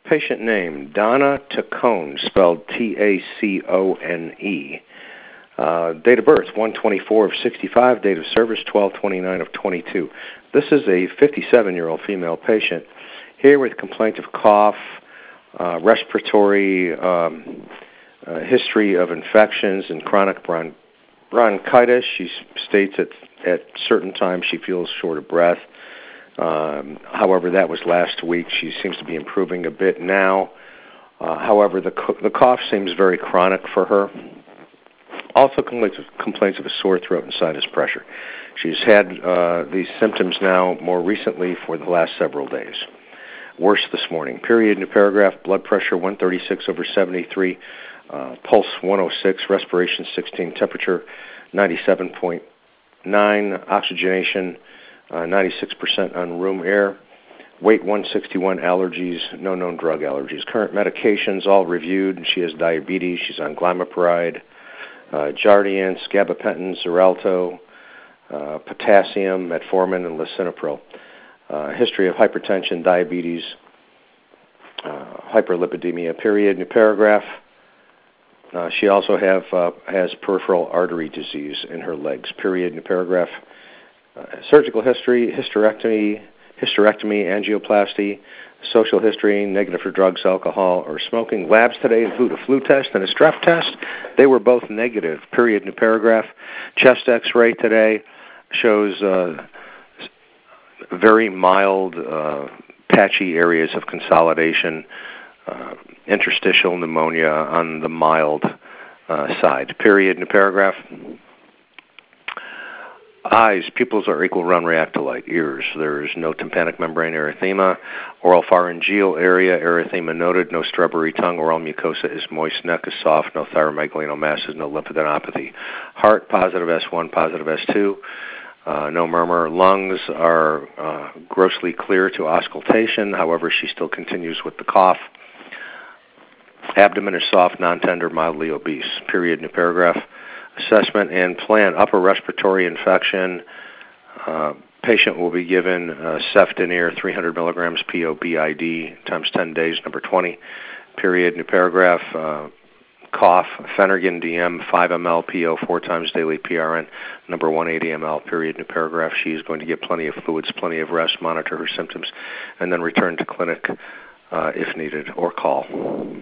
Patient name, Donna Tacone, spelled Tacone. Date of birth, 1/24 of 65. Date of service, 12/29 of 22. This is a 57-year-old female patient here with complaint of cough, respiratory history of infections and chronic bronchitis. She states at certain times she feels short of breath. However, that was last week. She seems to be improving a bit now. However, the cough seems very chronic for her. Also complains of a sore throat and sinus pressure. She's had these symptoms now more recently for the last several days. Worse this morning. Period, new paragraph, blood pressure 136/73, pulse 106, respiration 16, temperature 97.9, oxygenation 96% on room air, weight 161, allergies, no known drug allergies. Current medications all reviewed. She has diabetes. She's on glimepiride, Jardiance, gabapentin, Xarelto, potassium, metformin, and lisinopril. History of hypertension, diabetes, hyperlipidemia. Period, new paragraph. She also has peripheral artery disease in her legs. Period, new paragraph. Surgical history, hysterectomy, angioplasty, social history, negative for drugs, alcohol, or smoking. Labs today include a flu test and a strep test. They were both negative. Period, new paragraph. Chest x-ray today shows very mild, patchy areas of consolidation, interstitial pneumonia on the mild side. Period, new paragraph. Eyes, pupils are equal, run, react to light. Ears, there is no tympanic membrane erythema. Oral pharyngeal area, erythema noted. No strawberry tongue. Oral mucosa is moist. Neck is soft. No thyromegalinomasses. No lymphadenopathy. Heart, positive S1, positive S2. No murmur. Lungs are grossly clear to auscultation. However, she still continues with the cough. Abdomen is soft, non-tender, mildly obese. Period, new paragraph. Assessment and plan. Upper respiratory infection. Patient will be given cefdinir 300 milligrams POBID times 10 days, number 20. Period, new paragraph. Cough, Phenergan DM 5 ml PO 4 times daily PRN, number 180 ml. Period, new paragraph. She is going to get plenty of fluids, plenty of rest, monitor her symptoms, and then return to clinic if needed or call.